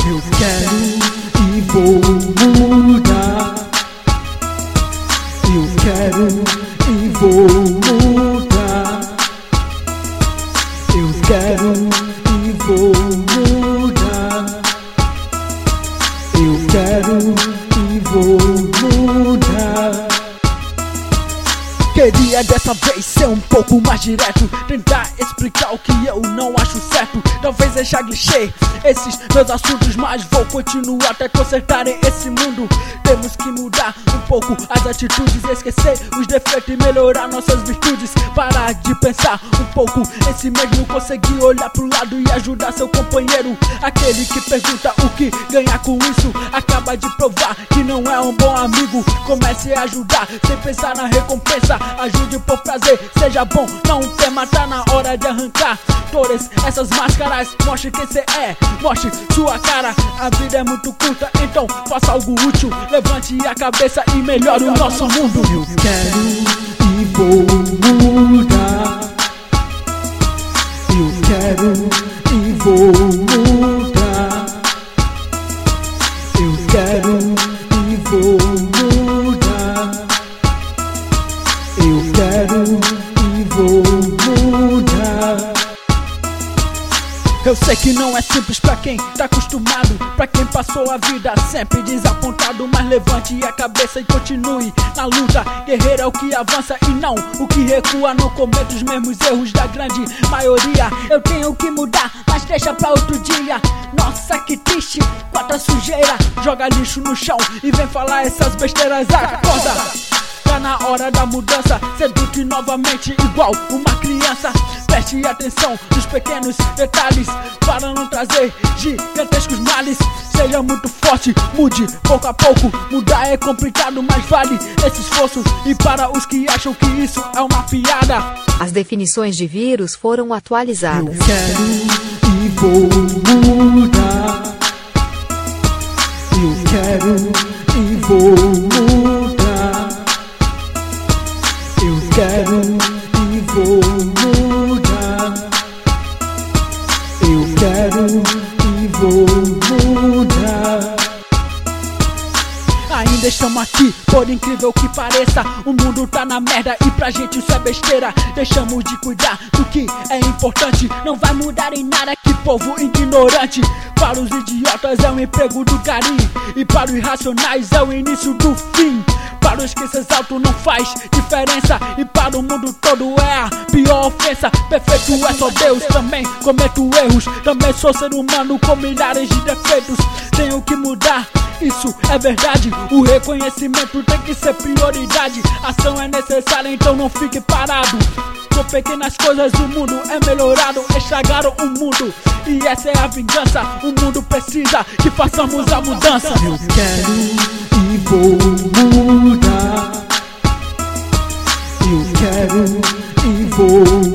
Eu quero e vou mudar. Eu quero e vou mudar. Eu quero e vou mudar. Eu quero e vou mudar. Queria dessa vez ser um pouco mais direto, tentar explicar o que eu não acho certo. Talvez deixar clichê esses meus assuntos, mas vou continuar até consertarem esse mundo. Temos que mudar um pouco as atitudes, esquecer os defeitos e melhorar nossas virtudes. Parar de pensar um pouco em si mesmo, conseguir olhar pro lado e ajudar seu companheiro. Aquele que pergunta o que ganhar com isso, acaba de provar que não é um bom amigo. Comece a ajudar sem pensar na recompensa. Ajude por prazer, seja bom, não tema, tá na hora de arrancar todas essas máscaras. Mostre quem cê é, mostre sua cara. A vida é muito curta, então faça algo útil. Levante a cabeça e melhore o nosso mundo. Eu quero e vou mudar. Eu quero e vou mudar. Eu quero e vou mudar. Eu quero e vou mudar. Eu sei que não é simples pra quem tá acostumado, pra quem passou a vida sempre desapontado. Mas levante a cabeça e continue na luta. Guerreiro é o que avança e não o que recua. Não cometa os mesmos erros da grande maioria. Eu tenho que mudar, mas deixa pra outro dia. Nossa, que triste, quanta sujeira. Joga lixo no chão e vem falar essas besteiras. Acorda! Tá na hora da mudança, se eduque novamente igual uma criança. Preste atenção nos pequenos detalhes para não trazer gigantescos males. Seja muito forte, mude pouco a pouco. Mudar é complicado, mas vale esse esforço. E para os que acham que isso é uma piada, as definições de vírus foram atualizadas. Eu quero e vou mudar. Eu quero e vou mudar. Eu quero e vou mudar. Eu quero e vou mudar. Ainda estamos aqui, por incrível que pareça. O mundo tá na merda e pra gente isso é besteira. Deixamos de cuidar do que é importante. Não vai mudar em nada, que povo ignorante. Para os idiotas é o emprego do gari, e para os irracionais é o início do fim. Para os que se exaltam não faz diferença, e para o mundo todo é a pior ofensa. Perfeito é só Deus, também cometo erros. Também sou ser humano com milhares de defeitos. Tenho que mudar, isso é verdade. O reconhecimento tem que ser prioridade. Ação é necessária, então não fique parado. Com pequenas coisas o mundo é melhorado. Estragaram o mundo e essa é a vingança. O mundo precisa que façamos a mudança. Eu quero e vou mudar. Eu quero e vou